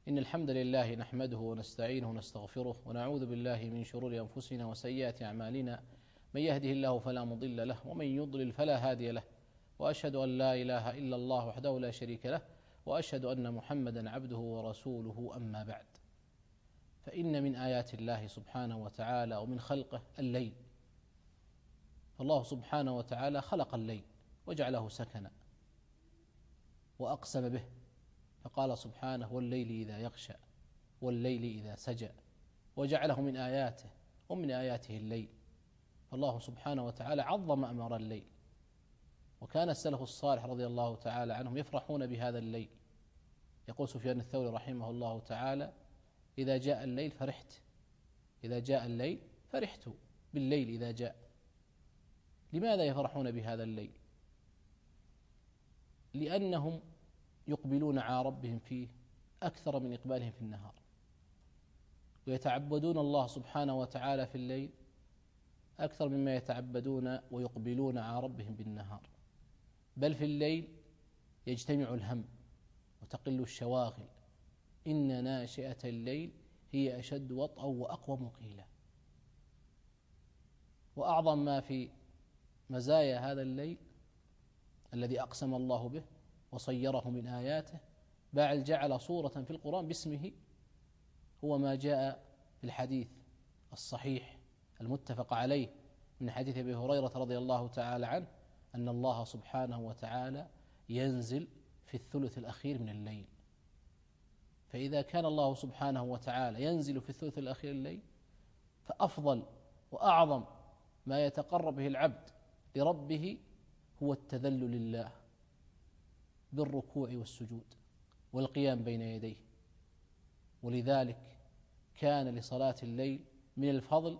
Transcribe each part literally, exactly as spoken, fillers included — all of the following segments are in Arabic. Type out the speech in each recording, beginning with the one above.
إن الحمد لله نحمده ونستعينه ونستغفره ونعوذ بالله من شرور أنفسنا وسيئات أعمالنا. من يهده الله فلا مضل له ومن يضلل فلا هادي له، وأشهد أن لا إله إلا الله وحده لا شريك له، وأشهد أن محمدا عبده ورسوله. أما بعد، فإن من آيات الله سبحانه وتعالى ومن خلقه الليل. فالله سبحانه وتعالى خلق الليل وجعله سكنا وأقسم به، فقال سبحانه: والليل إذا يغشى والليل إذا سجى، وجعله من آياته ومن آياته الليل. فالله سبحانه وتعالى عظم أمر الليل، وكان السلف الصالح رضي الله تعالى عنهم يفرحون بهذا الليل. يقول سفيان الثوري رحمه الله تعالى: إذا جاء الليل فرحت، إذا جاء الليل فرحت بالليل إذا جاء. لماذا يفرحون بهذا الليل؟ لأنهم يقبلون على ربهم فيه أكثر من إقبالهم في النهار، ويتعبدون الله سبحانه وتعالى في الليل أكثر مما يتعبدون ويقبلون على ربهم بالنهار. بل في الليل يجتمع الهم وتقل الشواغل. إن ناشئة الليل هي أشد وطئا وأقوم قيلا. وأعظم ما في مزايا هذا الليل الذي أقسم الله به وصيره من آياته، بل جعل صورة في القرآن باسمه، هو ما جاء في الحديث الصحيح المتفق عليه من حديث أبي هريرة رضي الله تعالى عنه أن الله سبحانه وتعالى ينزل في الثلث الأخير من الليل. فإذا كان الله سبحانه وتعالى ينزل في الثلث الأخير من الليل، فأفضل وأعظم ما يتقرب به العبد لربه هو التذلل لله بالركوع والسجود والقيام بين يديه. ولذلك كان لصلاة الليل من الفضل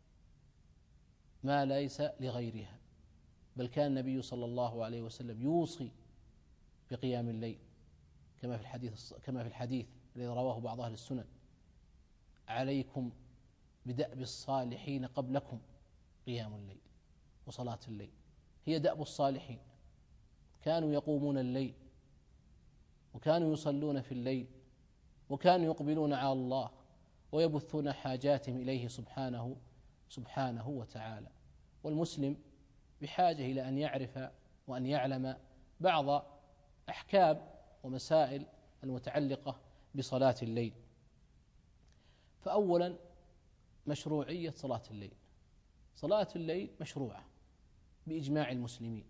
ما ليس لغيرها، بل كان النبي صلى الله عليه وسلم يوصي بقيام الليل كما في الحديث كما في الحديث الذي رواه بعض أهل السنن: عليكم بدأب الصالحين قبلكم قيام الليل وصلاة الليل. هي دأب الصالحين، كانوا يقومون الليل وكانوا يصلون في الليل وكانوا يقبلون على الله ويبثون حاجاتهم إليه سبحانه سبحانه وتعالى. والمسلم بحاجة إلى أن يعرف وأن يعلم بعض أحكام ومسائل المتعلقة بصلاة الليل. فأولا، مشروعية صلاة الليل. صلاة الليل مشروعة بإجماع المسلمين،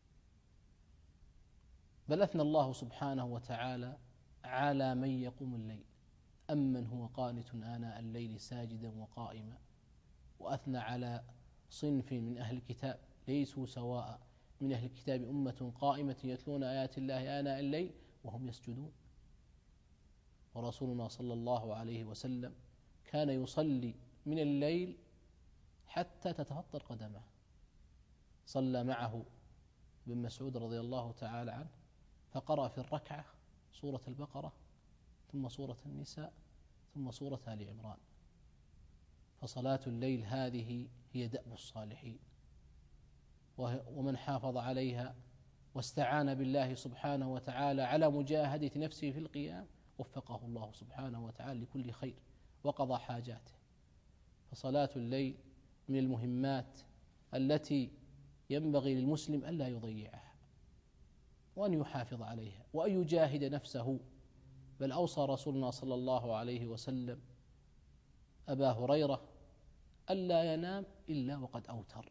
بل أثنى الله سبحانه وتعالى على من يقوم الليل: أمن هو قانت آناء الليل ساجدا وقائما. وأثنى على صنف من أهل الكتاب ليسوا سواء: من أهل الكتاب أمة قائمة يتلون آيات الله آناء الليل وهم يسجدون. ورسولنا صلى الله عليه وسلم كان يصلي من الليل حتى تتفطر قدمه. صلى معه ابن مسعود رضي الله تعالى عنه، فقرأ في الركعة سورة البقرة ثم سورة النساء ثم سورة آل عمران. فصلاة الليل هذه هي دأب الصالحين، ومن حافظ عليها واستعان بالله سبحانه وتعالى على مجاهدة نفسه في القيام وفقه الله سبحانه وتعالى لكل خير وقضى حاجاته. فصلاة الليل من المهمات التي ينبغي للمسلم ألا يضيعها، وأن يحافظ عليها وأن يجاهد نفسه. بل أوصى رسولنا صلى الله عليه وسلم أبا هريرة ألا ينام إلا وقد أوتر.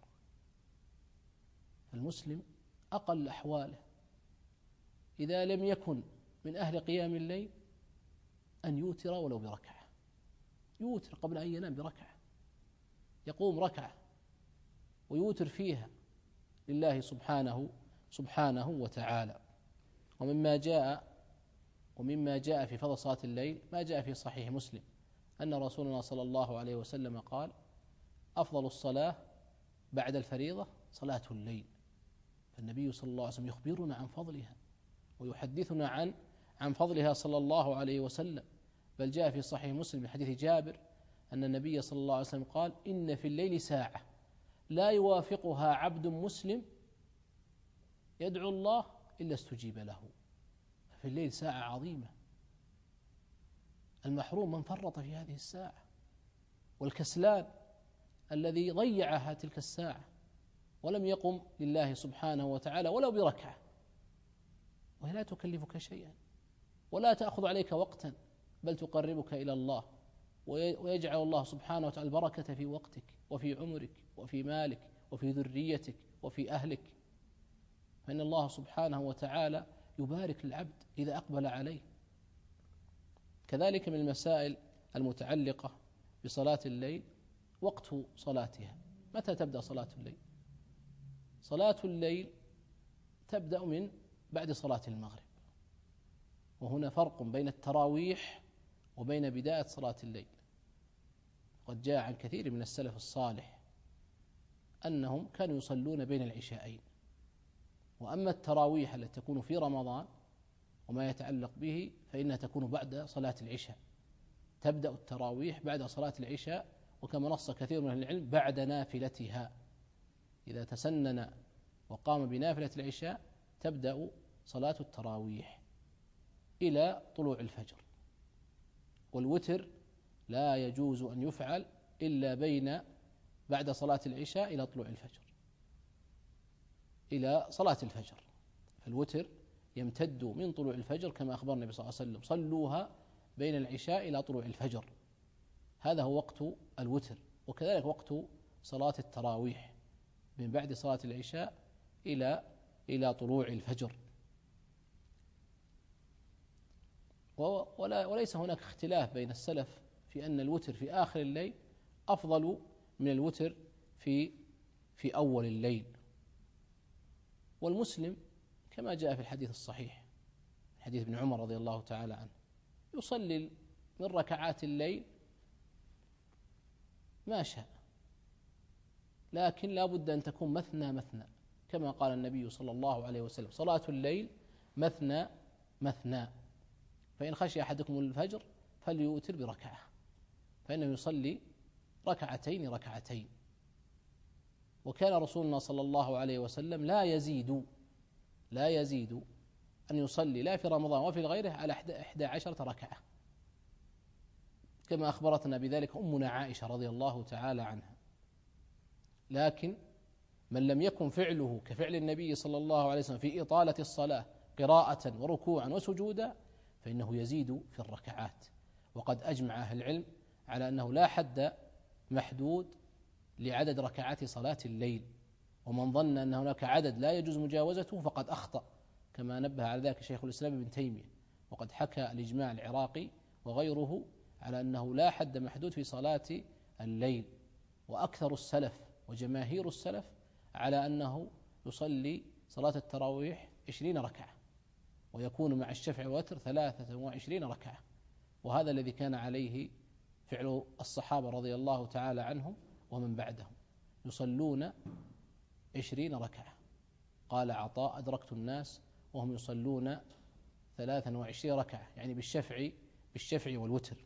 فالمسلم أقل أحواله إذا لم يكن من أهل قيام الليل أن يوتر ولو بركعة، يوتر قبل أن ينام بركعة، يقوم ركعة ويوتر فيها لله سبحانه سبحانه وتعالى. ومما جاء ومما جاء في فضل صلاة الليل ما جاء في صحيح مسلم أن رسولنا صلى الله عليه وسلم قال: أفضل الصلاة بعد الفريضة صلاة الليل. فالنبي صلى الله عليه وسلم يخبرنا عن فضلها ويحدثنا عن عن فضلها صلى الله عليه وسلم. بل جاء في صحيح مسلم من حديث جابر أن النبي صلى الله عليه وسلم قال: إن في الليل ساعة لا يوافقها عبد مسلم يدعو الله إلا استجيب له. ففي الليل ساعة عظيمة المحروم من فرط في هذه الساعة، والكسلان الذي ضيعها تلك الساعة ولم يقم لله سبحانه وتعالى ولو بركعة، وهي لا تكلفك شيئا ولا تأخذ عليك وقتا، بل تقربك إلى الله، ويجعل الله سبحانه وتعالى البركة في وقتك وفي عمرك وفي مالك وفي ذريتك وفي أهلك. فإن الله سبحانه وتعالى يبارك للعبد إذا أقبل عليه. كذلك من المسائل المتعلقة بصلاة الليل وقت صلاتها. متى تبدأ صلاة الليل؟ صلاة الليل تبدأ من بعد صلاة المغرب، وهنا فرق بين التراويح وبين بداية صلاة الليل. قد جاء عن كثير من السلف الصالح أنهم كانوا يصلون بين العشاءين. وأما التراويح التي تكون في رمضان وما يتعلق به فإنها تكون بعد صلاة العشاء. تبدأ التراويح بعد صلاة العشاء، وكما نص كثير من أهل العلم بعد نافلتها. إذا تسنن وقام بنافلة العشاء تبدأ صلاة التراويح إلى طلوع الفجر. والوتر لا يجوز أن يفعل إلا بين بعد صلاة العشاء إلى طلوع الفجر، إلى صلاة الفجر. فالوتر يمتد من طلوع الفجر كما أخبر النبي صلى الله عليه وسلم: صلوها بين العشاء إلى طلوع الفجر. هذا هو وقت الوتر. وكذلك وقت صلاة التراويح من بعد صلاة العشاء إلى إلى طلوع الفجر. ولا وليس هناك اختلاف بين السلف في أن الوتر في آخر الليل أفضل من الوتر في في أول الليل. والمسلم كما جاء في الحديث الصحيح حديث ابن عمر رضي الله تعالى عنه يصلي من ركعات الليل ما شاء، لكن لا بد أن تكون مثنى مثنى، كما قال النبي صلى الله عليه وسلم: صلاة الليل مثنى مثنى، فإن خشي أحدكم الفجر فليوتر بركعة، فإنه يصلي ركعتين ركعتين. وكان رسولنا صلى الله عليه وسلم لا يزيد لا يزيد أن يصلي لا في رمضان وفي غيره على إحدى عشرة ركعة، كما أخبرتنا بذلك أمنا عائشة رضي الله تعالى عنها. لكن من لم يكن فعله كفعل النبي صلى الله عليه وسلم في إطالة الصلاة قراءة وركوعا وسجودا فإنه يزيد في الركعات. وقد أجمع أهل العلم على أنه لا حد محدود لعدد ركعات صلاة الليل، ومن ظن أن هناك عدد لا يجوز مجاوزته فقد أخطأ، كما نبه على ذلك شيخ الإسلام ابن تيمية. وقد حكى الإجماع العراقي وغيره على أنه لا حد محدود في صلاة الليل. وأكثر السلف وجماهير السلف على أنه يصلي صلاة التراويح عشرين ركعة، ويكون مع الشفع والوتر ثلاثة وعشرين ركعة. وهذا الذي كان عليه فعل الصحابة رضي الله تعالى عنهم ومن بعدهم، يصلون عشرين ركعة. قال عطاء: أدركت الناس وهم يصلون ثلاثا وعشرين ركعة، يعني بالشفع بالشفع والوتر.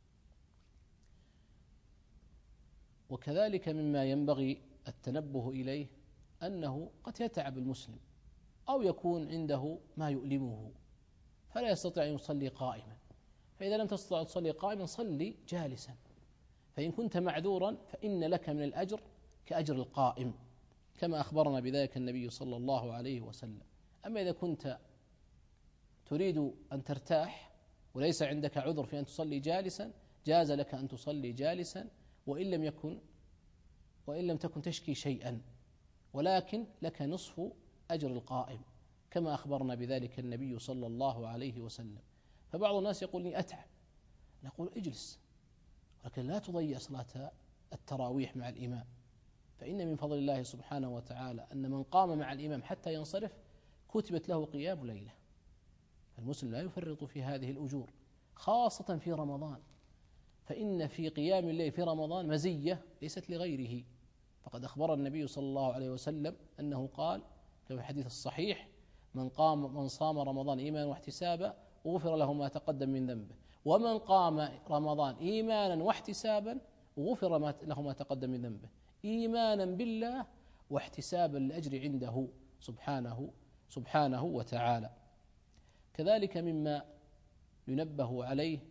وكذلك مما ينبغي التنبه إليه أنه قد يتعب المسلم أو يكون عنده ما يؤلمه فلا يستطيع أن يصلي قائما، فإذا لم تستطع أن تصلي قائما صلي جالسا، فإن كنت معذورا فإن لك من الأجر كأجر القائم، كما أخبرنا بذلك النبي صلى الله عليه وسلم. أما إذا كنت تريد أن ترتاح وليس عندك عذر في أن تصلي جالسا جاز لك أن تصلي جالسا، وإن لم يكن وإن لم تكن تشكي شيئا، ولكن لك نصف أجر القائم، كما أخبرنا بذلك النبي صلى الله عليه وسلم. فبعض الناس يقول لي أتعب، نقول اجلس، ولكن لا تضيع صلاة التراويح مع الإمام، فإن من فضل الله سبحانه وتعالى أن من قام مع الإمام حتى ينصرف كتبت له قيام ليلة. فالمسلم لا يفرط في هذه الأجور، خاصة في رمضان، فإن في قيام الليل في رمضان مزية ليست لغيره. فقد أخبر النبي صلى الله عليه وسلم أنه قال في الحديث الصحيح: من قام من صام رمضان إيمانا واحتسابا غفر له ما تقدم من ذنبه، ومن قام رمضان إيمانا واحتسابا غفر له ما تقدم من ذنبه، إيمانا بالله واحتسابا للأجر عنده سبحانه سبحانه وتعالى. كذلك مما ينبه عليه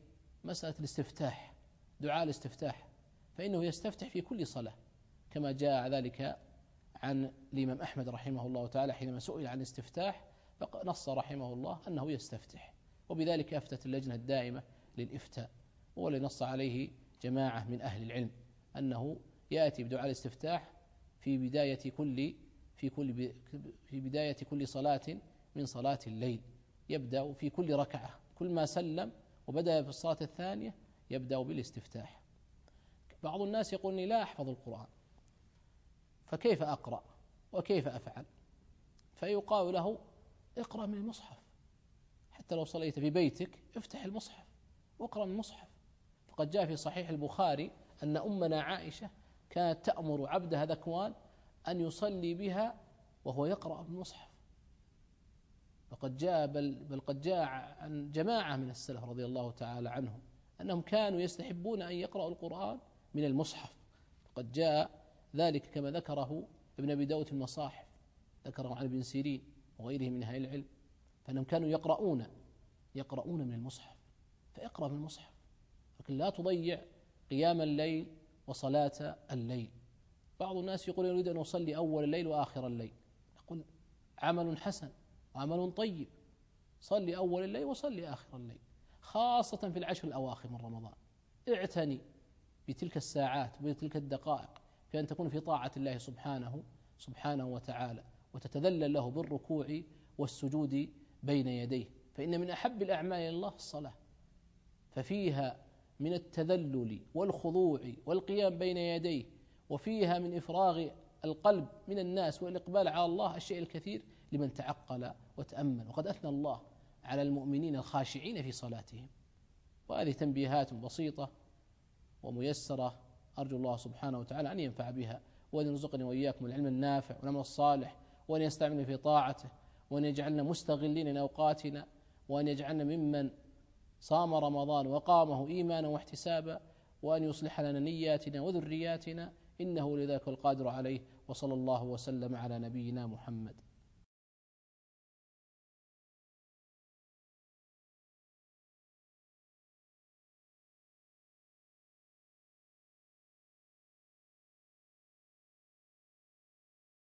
مسألة الاستفتاح، دعاء الاستفتاح، فإنه يستفتح في كل صلاة كما جاء ذلك عن الإمام أحمد رحمه الله تعالى حينما سئل عن الاستفتاح فنص رحمه الله أنه يستفتح، وبذلك أفتت اللجنة الدائمة للإفتاء، والذي نص عليه جماعة من أهل العلم أنه يأتي بدعاء الاستفتاح في بداية كل في كل في بداية كل صلاة من صلاة الليل، يبدأ في كل ركعة كل ما سلم وبدأ في الصلاة الثانية يبدأ بالاستفتاح. بعض الناس يقولني لا أحفظ القرآن فكيف أقرأ وكيف أفعل؟ فيقال له اقرأ من المصحف، حتى لو صليت في بيتك افتح المصحف واقرأ من المصحف. فقد جاء في صحيح البخاري أن أمنا عائشة كانت تأمر عبدها ذكوان أن يصلي بها وهو يقرأ بالمصحف. فقد جاء بل, بل قد جاء عن جماعة من السلف رضي الله تعالى عنهم أنهم كانوا يستحبون أن يقرأوا القرآن من المصحف. قد جاء ذلك كما ذكره ابن أبي داود المصاحف، ذكره عن ابن سيرين وغيره من أهل العلم، فأنهم كانوا يقرؤون يقرؤون من المصحف. فاقرأ من المصحف، لكن لا تضيع قيام الليل وصلاة الليل. بعض الناس يقول يريد أن أصلي أول الليل وآخر الليل، نقول عمل حسن وعمل طيب، صلي أول الليل وصلي آخر الليل، خاصة في العشر الأواخر من رمضان. اعتني بتلك الساعات وبتلك الدقائق في أن تكون في طاعة الله سبحانه سبحانه وتعالى، وتتذلل له بالركوع والسجود بين يديه، فإن من أحب الأعمال إلى الله الصلاة، ففيها من التذلل والخضوع والقيام بين يديه، وفيها من إفراغ القلب من الناس والإقبال على الله الشيء الكثير لمن تعقل وتأمل. وقد أثنى الله على المؤمنين الخاشعين في صلاتهم. وهذه تنبيهات بسيطة وميسرة، أرجو الله سبحانه وتعالى أن ينفع بها، وأن يرزقني وإياكم العلم النافع والعمل الصالح، وأن يستعملنا في طاعته، وأن يجعلنا مستغلين لأوقاتنا، وأن يجعلنا ممن صام رمضان وقامه إيمانا واحتسابا، وأن يصلح لنا نياتنا وذرياتنا، إنه لذلك القادر عليه. وصلى الله وسلم على نبينا محمد.